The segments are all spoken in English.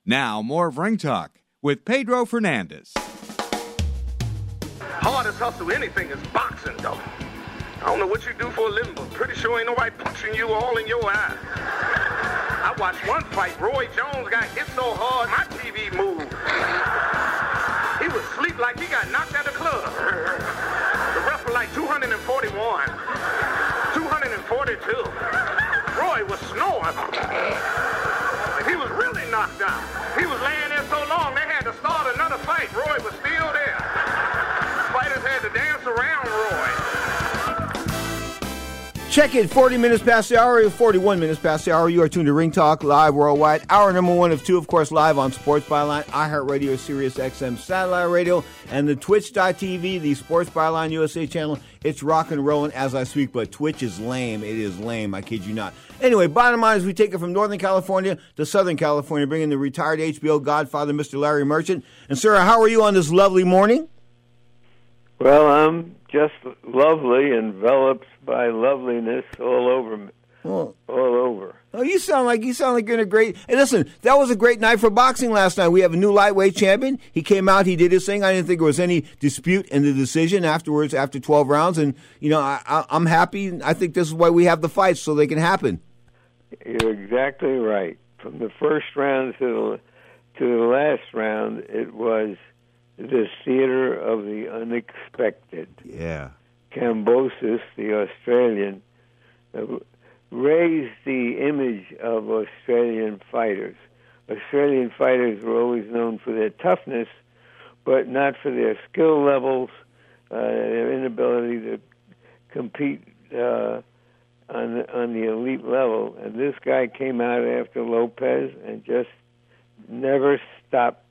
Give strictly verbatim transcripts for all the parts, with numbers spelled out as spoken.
Now, more of Ring Talk with Pedro Fernandez. Hardest hustle anything is boxing, though. I don't know what you do for a living, but pretty sure ain't nobody punching you all in your eye. I watched one fight. Roy Jones got hit so hard, my T V moved. He was asleep like he got knocked out of the club. The ref was like two forty-one, two forty-two. Roy was snoring. He was really knocked out. He was laying there so long, they had to start another fight. Roy was still there. Fighters had to dance around Roy. Check it, forty minutes past the hour, forty-one minutes past the hour. You are tuned to Ring Talk Live Worldwide. Hour number one of two, of course, live on Sports Byline, iHeartRadio, Sirius X M Satellite Radio, and the Twitch dot T V, the Sports Byline U S A channel. It's rock and rolling as I speak, but Twitch is lame. It is lame, I kid you not. Anyway, bottom line is we take it from Northern California to Southern California, bringing the retired H B O godfather, Mister Larry Merchant. And, sir, how are you on this lovely morning? Well, I'm just lovely, enveloped by loveliness all over me. Oh. All over. Oh, you sound like you sound like you're in a great. Hey, listen, that was a great night for boxing last night. We have a new lightweight champion. He came out, he did his thing. I didn't think there was any dispute in the decision afterwards, after twelve rounds. And you know, I, I, I'm happy. I think this is why we have the fights, so they can happen. You're exactly right. From the first round to the to the last round, it was the theater of the unexpected. Yeah. Kambosos, the Australian, uh, raised the image of Australian fighters. Australian fighters were always known for their toughness, but not for their skill levels, uh, their inability to compete uh, on the, on the elite level. And this guy came out after Lopez and just never stopped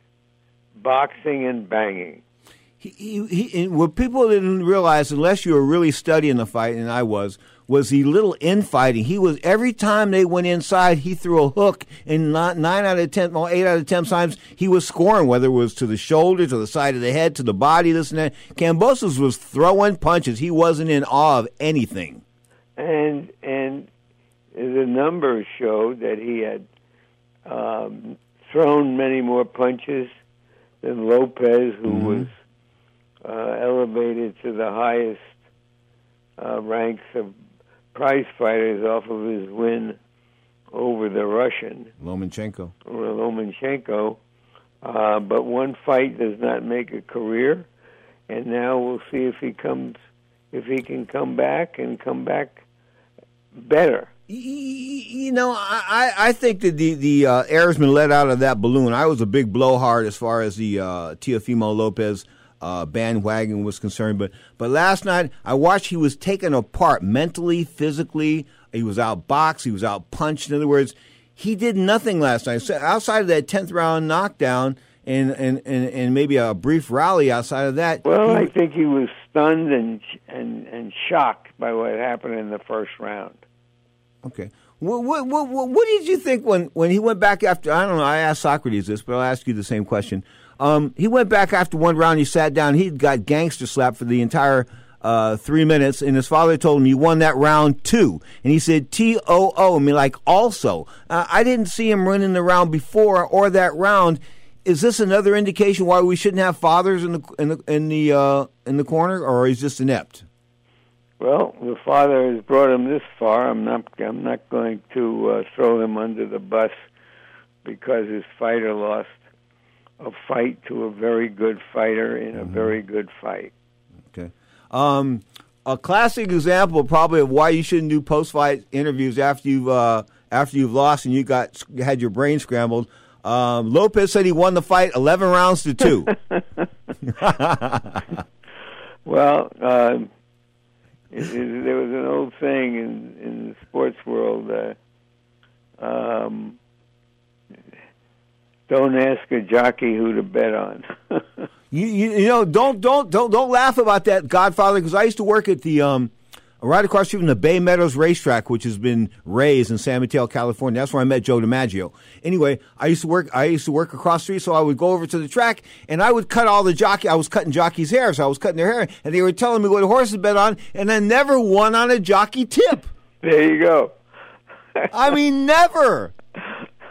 boxing and banging. He, he, he, what people didn't realize, unless you were really studying the fight, and I was, was the little infighting. He was, every time they went inside, he threw a hook, and not nine out of ten, well, eight out of ten times, he was scoring, whether it was to the shoulder, to the side of the head, to the body, this and that. Kambosos was throwing punches. He wasn't in awe of anything. And and the numbers showed that he had um, thrown many more punches than Lopez, who mm-hmm. was uh, elevated to the highest uh, ranks of prize fighters off of his win over the Russian Lomachenko. Lomachenko, uh, but one fight does not make a career, and now we'll see if he comes, if he can come back and come back better. You know, I, I think that the, the uh, air has been let out of that balloon. I was a big blowhard as far as the uh, Teofimo Lopez uh, bandwagon was concerned. But but last night, I watched he was taken apart mentally, physically. He was outboxed. He was outpunched. In other words, he did nothing last night. So outside of that tenth round knockdown and, and, and, and maybe a brief rally outside of that. Well, he, I think he was stunned and, and, and shocked by what happened in the first round. Okay. What, what what what did you think when, when he went back after, I don't know, I asked Socrates this, but I'll ask you the same question. Um, he went back after one round, he sat down, he got gangster slapped for the entire uh, three minutes, and his father told him, you won that round two. And he said, T O O, I mean, like also. Uh, I didn't see him running the round before or that round. Is this another indication why we shouldn't have fathers in the in the, in the, uh, in the corner, or is this inept? Well, the father has brought him this far. I'm not. I'm not going to uh, throw him under the bus because his fighter lost a fight to a very good fighter in a mm-hmm. very good fight. Okay. Um, a classic example, probably, of why you shouldn't do post-fight interviews after you've uh, after you've lost and you got had your brain scrambled. Um, Lopez said he won the fight eleven rounds to two. Well. Uh, It, it, there was an old saying in, in the sports world, uh, um, don't ask a jockey who to bet on. you, you you know don't don't don't don't laugh about that, Godfather, because I used to work at the um right across the street from the Bay Meadows racetrack, which has been raised in San Mateo, California. That's where I met Joe DiMaggio. Anyway, I used to work. I used to work across the street, so I would go over to the track and I would cut all the jockey. I was cutting jockeys' hair, so I was cutting their hair, and they were telling me what horses bet on, and I never won on a jockey tip. There you go. I mean, never.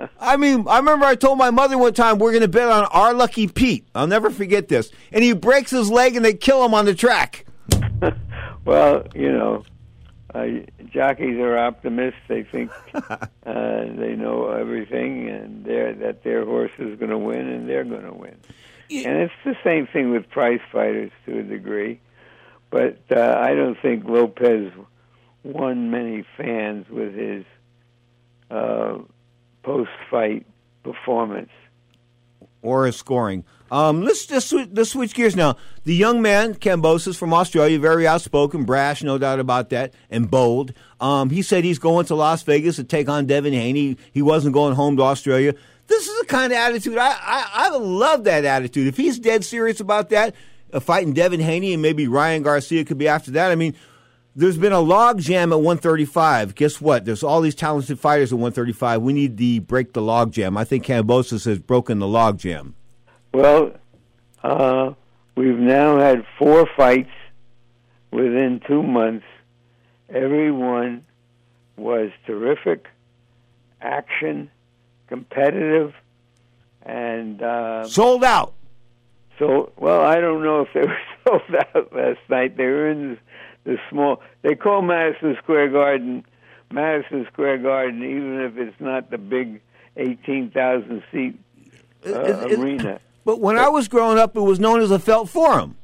I mean, I remember I told my mother one time we're going to bet on Our Lucky Pete. I'll never forget this. And he breaks his leg and they kill him on the track. Well, you know, uh, jockeys are optimists. They think uh, they know everything, and they're, that their horse is going to win, and they're going to win. Yeah. And it's the same thing with prize fighters to a degree. But uh, I don't think Lopez won many fans with his uh, post-fight performance. Or his scoring. Um, let's just sw- let's switch gears now. The young man, Kambosos from Australia, very outspoken, brash, no doubt about that, and bold. Um, he said he's going to Las Vegas to take on Devin Haney. He wasn't going home to Australia. This is the kind of attitude, I, I, I love that attitude. If he's dead serious about that, uh, fighting Devin Haney and maybe Ryan Garcia could be after that. I mean, there's been a log jam at one thirty-five. Guess what? There's all these talented fighters at one thirty-five. We need to break the log jam. I think Kambosos has broken the log jam. Well, uh, we've now had four fights within two months. Every one was terrific, action, competitive, and uh, sold out. So, well, I don't know if they were sold out last night. They were in the, the small. They call Madison Square Garden Madison Square Garden, even if it's not the big eighteen thousand seat uh, it, it, arena. But when I was growing up, it was known as a Felt Forum.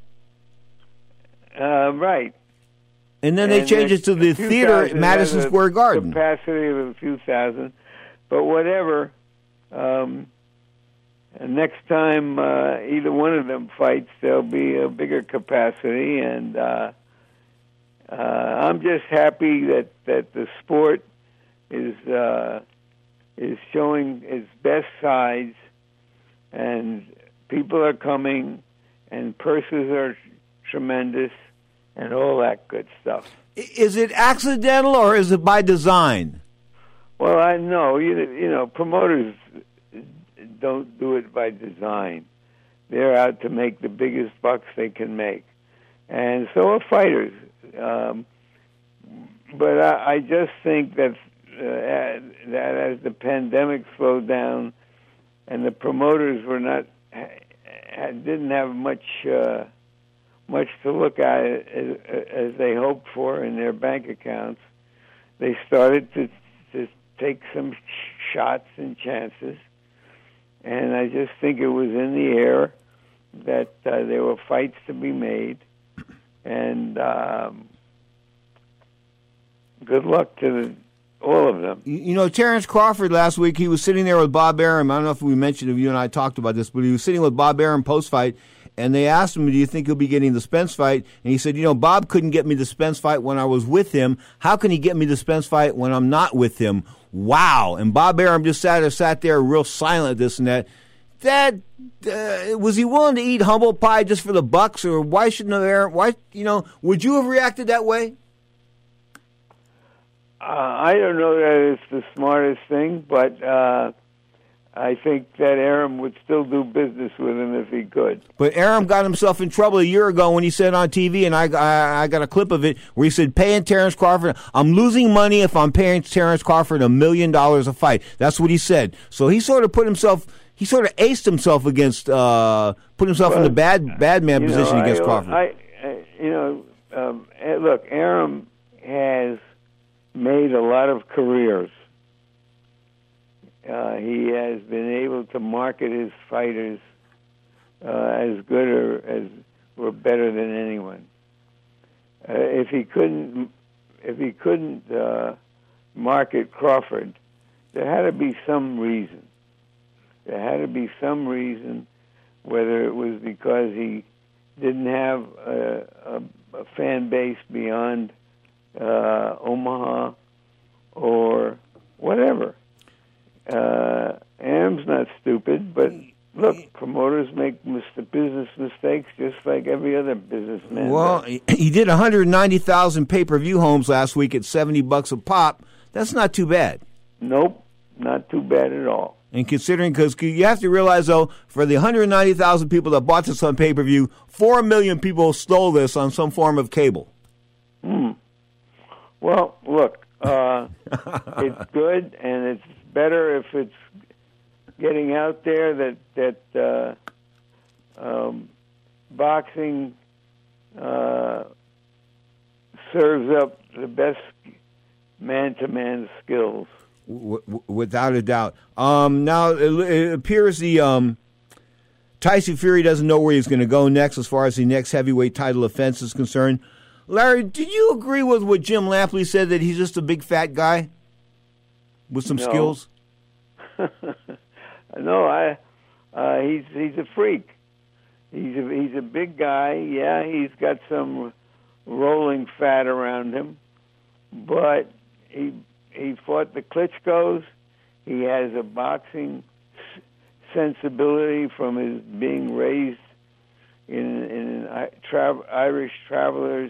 Uh, right. And then and they changed it to the theater at Madison Square Garden. Capacity of a few thousand. But whatever, um, next time uh, either one of them fights, there'll be a bigger capacity. And uh, uh, I'm just happy that, that the sport is uh, is showing its best sides, and people are coming, and purses are tremendous, and all that good stuff. Is it accidental or is it by design? Well, I know. You, you know, promoters don't do it by design. They're out to make the biggest bucks they can make. And so are fighters. Um, but I, I just think that, uh, that as the pandemic slowed down and the promoters were not, didn't have much... Uh, much to look at as, as they hoped for in their bank accounts, they started to, to take some sh- shots and chances. And I just think it was in the air that uh, there were fights to be made. And um, good luck to the, all of them. You know, Terrence Crawford last week, he was sitting there with Bob Arum. I don't know if we mentioned, if you and I talked about this, but he was sitting with Bob Arum post-fight. And they asked him, do you think he'll be getting the Spence fight? And he said, you know, Bob couldn't get me the Spence fight when I was with him. How can he get me the Spence fight when I'm not with him? Wow. And Bob Arum just sat there, sat there real silent, this and that. That, uh, was he willing to eat humble pie just for the bucks? Or why shouldn't have Arum, why, you know, would you have reacted that way? Uh, I don't know that it's the smartest thing, but, uh, I think that Arum would still do business with him if he could. But Arum got himself in trouble a year ago when he said on T V, and I, I, I got a clip of it, where he said, paying Terrence Crawford, I'm losing money if I'm paying Terrence Crawford a million dollars a fight. That's what he said. So he sort of put himself, he sort of aced himself against, uh, put himself well, in the bad bad man position know, against I, Crawford. I, I, you know, um, look, Arum has made a lot of careers. Uh, he has been able to market his fighters uh, as good or as or better than anyone. Uh, if he couldn't, if he couldn't uh, market Crawford, there had to be some reason. There had to be some reason, whether it was because he didn't have a, a, a fan base beyond uh, Omaha, or whatever. Uh, Arum's not stupid, but look, promoters make mis- business mistakes just like every other businessman. Well, does. He did one hundred ninety thousand pay-per-view homes last week at seventy bucks a pop. That's not too bad. Nope, not too bad at all. And considering, because you have to realize, though, for the one hundred ninety thousand people that bought this on pay-per-view, four million people stole this on some form of cable. Hmm. Well, look, uh, it's good, and it's better if it's getting out there that that uh, um, boxing uh, serves up the best man-to-man skills. W- w- without a doubt. Um, now, it, it appears the um, Tyson Fury doesn't know where he's going to go next as far as the next heavyweight title offense is concerned. Larry, did you agree with what Jim Lampley said, that he's just a big fat guy with some no. skills? no, I. Uh, he's he's a freak. He's a, he's a big guy. Yeah, he's got some rolling fat around him, but he he fought the Klitschko's. He has a boxing sensibility from his being raised in in an tra- Irish travelers.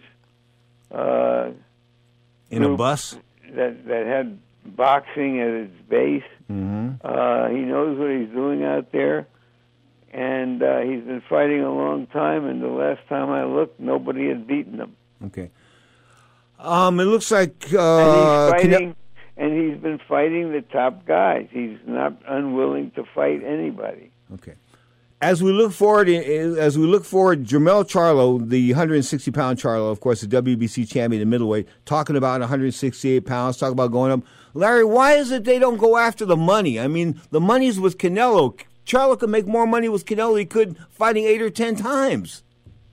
Uh, in a bus that that had boxing at its base. Mm-hmm. Uh, he knows what he's doing out there, and uh, he's been fighting a long time. And the last time I looked, nobody had beaten him. Okay. Um, it looks like and uh, he's fighting, Can- and he's been fighting the top guys. He's not unwilling to fight anybody. Okay. As we look forward, as we look forward, Jermell Charlo, the one hundred sixty pound Charlo, of course, the W B C champion in middleweight, talking about one hundred sixty-eight pounds, talking about going up. Larry, why is it they don't go after the money? I mean, the money's with Canelo. Charlo could make more money with Canelo than he could fighting eight or ten times.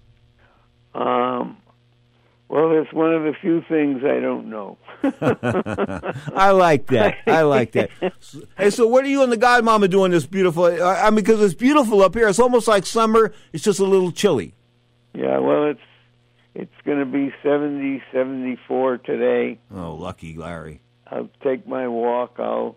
Um, well, that's one of the few things I don't know. I like that. I like that. Hey, so what are you and the Godmama doing this beautiful? I mean, because it's beautiful up here. It's almost like summer. It's just a little chilly. Yeah, well, it's it's going to be seventy, seventy-four today. Oh, lucky Larry. I'll take my walk. I'll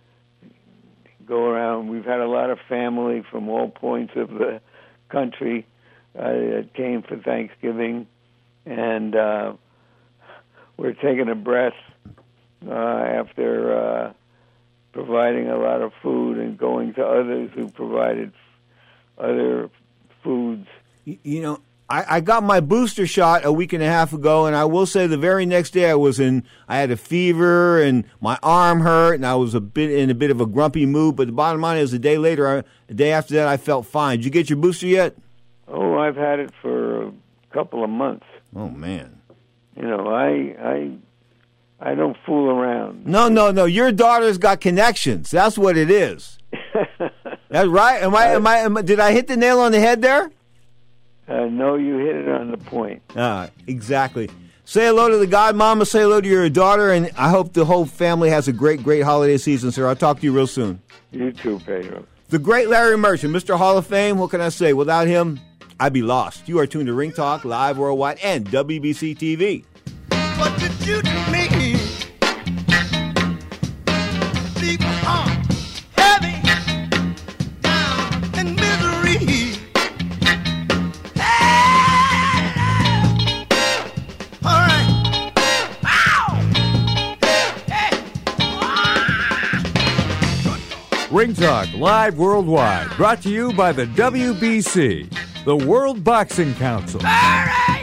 go around. We've had a lot of family from all points of the country uh, that came for Thanksgiving, and uh, we're taking a breath uh, after uh, providing a lot of food and going to others who provided other foods. You, you know, I, I got my booster shot a week and a half ago, and I will say the very next day I was in, I had a fever and my arm hurt, and I was a bit in a bit of a grumpy mood. But the bottom line is, a day later, I, a day after that, I felt fine. Did you get your booster yet? Oh, I've had it for a couple of months. Oh man. You know, I I I don't fool around. No, no, no. Your daughter's got connections. That's what it is. That's right. Am I? Am I? Am I? Did I hit the nail on the head there? Uh, no, you hit it on the point. Ah, exactly. Say hello to the Godmama. Say hello to your daughter, and I hope the whole family has a great, great holiday season, sir. I'll talk to you real soon. You too, Pedro. The great Larry Merchant, Mister Hall of Fame. What can I say? Without him, I'd be lost. You are tuned to Ring Talk, live worldwide, and W B C T V. What did you do to me? Deep heart, heavy, down in misery. All right. Ow! Hey. Ring Talk, live worldwide, brought to you by the W B C, the World Boxing Council. All right.